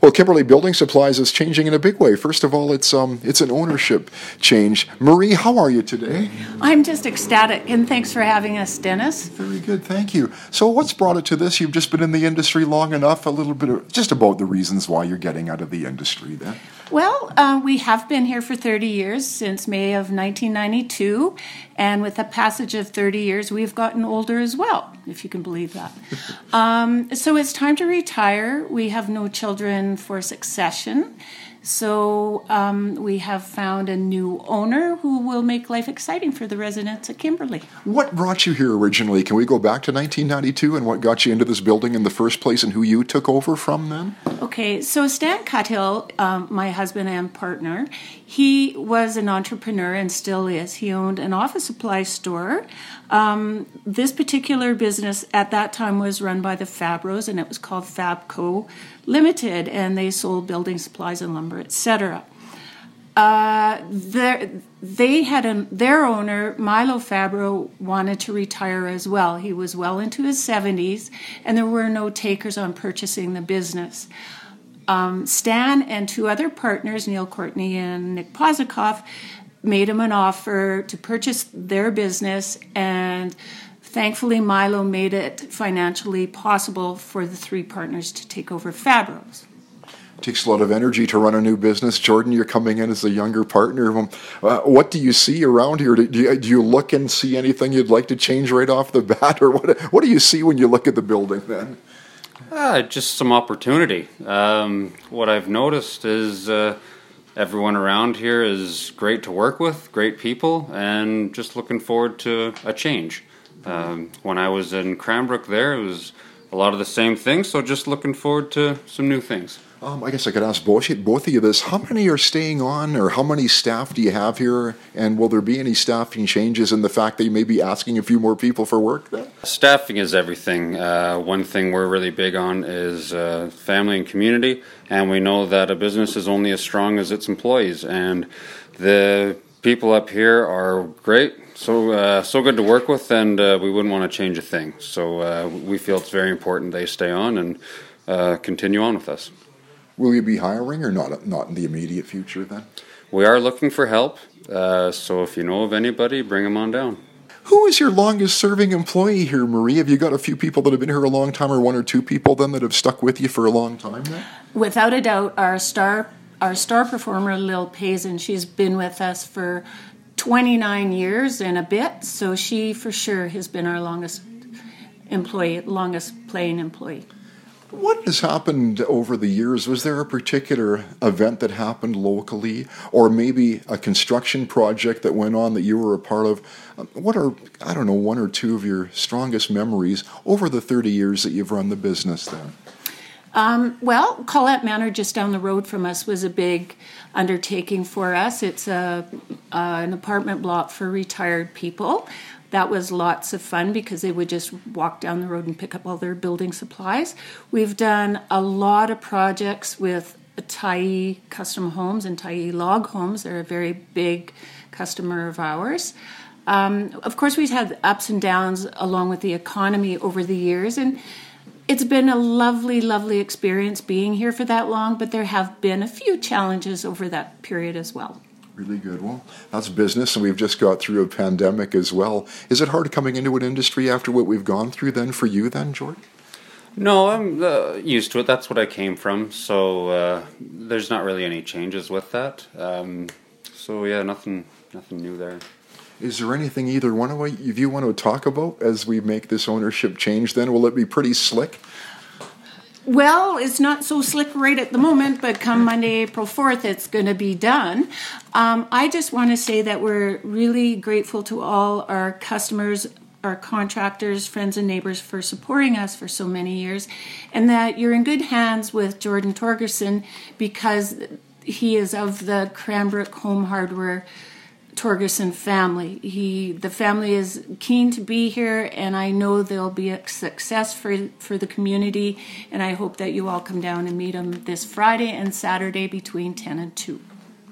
Well, Kimberly Building Supplies is changing in a big way. First of all, it's an ownership change. Marie, how are you today? I'm just ecstatic, and thanks for having us, Dennis. Very good, thank you. So what's brought it to this? You've just been in the industry long enough, a little bit of, just about the reasons why you're getting out of the industry then. Well, we have been here for 30 years, since May of 1992, and with the passage of 30 years, we've gotten older as well, if you can believe that. So it's time to retire. We have no children for succession, so we have found a new owner who will make life exciting for the residents of Kimberley. What brought you here originally? Can we go back to 1992 and what got you into this building in the first place and who you took over from then? Okay, so Stan Cuthill, my husband and partner, he was an entrepreneur and still is. He owned an office supply store. This particular business at that time was run by the Fabros, and it was called Fabco Limited, and they sold building supplies and lumber, etc. They had their owner, Milo Fabro, wanted to retire as well. He was well into his 70s, and there were no takers on purchasing the business. Stan and two other partners, Neil Courtney and Nick Pozikoff, made him an offer to purchase their business, and thankfully Milo made it financially possible for the three partners to take over Fabros. It takes a lot of energy to run a new business. Jordan, you're coming in as a younger partner. What do you see around here? Do you look and see anything you'd like to change right off the bat, or what do you see when you look at the building then? Just some opportunity. What I've noticed is everyone around here is great to work with, great people, and just looking forward to a change. When I was in Cranbrook there, it was a lot of the same things, so just looking forward to some new things. I guess I could ask both of you this. How many are staying on, or how many staff do you have here? And will there be any staffing changes in the fact that you may be asking a few more people for work then? Staffing is everything. One thing we're really big on is family and community, and we know that a business is only as strong as its employees, and the people up here are great. So good to work with, and we wouldn't want to change a thing. So we feel it's very important they stay on and continue on with us. Will you be hiring or not in the immediate future then? We are looking for help, so if you know of anybody, bring them on down. Who is your longest serving employee here, Marie? Have you got a few people that have been here a long time, or one or two people then that have stuck with you for a long time then? Without a doubt, our star performer, Lil Payson, she's been with us for 29 years and a bit, so she for sure has been our longest playing employee. What has happened over the years? Was there a particular event that happened locally, or maybe a construction project that went on that you were a part of? What are, one or two of your strongest memories over the 30 years that you've run the business then? Well, Collette Manor, just down the road from us, was a big undertaking for us. It's an apartment block for retired people. That was lots of fun because they would just walk down the road and pick up all their building supplies. We've done a lot of projects with Tyee Custom Homes and Tyee Log Homes. They're a very big customer of ours. Of course, we've had ups and downs along with the economy over the years, and it's been a lovely, lovely experience being here for that long, but there have been a few challenges over that period as well. Really good. Well, that's business, and we've just got through a pandemic as well. Is it hard coming into an industry after what we've gone through then for you then, Jordan? No, I'm used to it. That's what I came from, so there's not really any changes with that. So yeah, nothing new there. Is there anything either one of you want to talk about as we make this ownership change then? Will it be pretty slick? Well, it's not so slick right at the moment, but come Monday, April 4th, it's going to be done. I just want to say that we're really grateful to all our customers, our contractors, friends and neighbors for supporting us for so many years, and that you're in good hands with Jordan Torgerson because he is of the Cranbrook Home Hardware Torgerson family. The family is keen to be here, and I know there'll be a success for the community, and I hope that you all come down and meet them this Friday and Saturday between 10 and 2.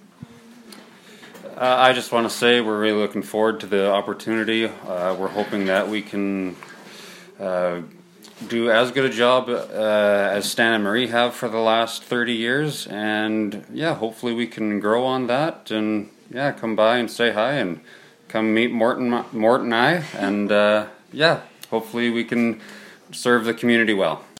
I just want to say we're really looking forward to the opportunity. We're hoping that we can do as good a job as Stan and Marie have for the last 30 years. And yeah, hopefully we can grow on that. And yeah, come by and say hi and come meet Mort and I. And yeah, hopefully we can serve the community well.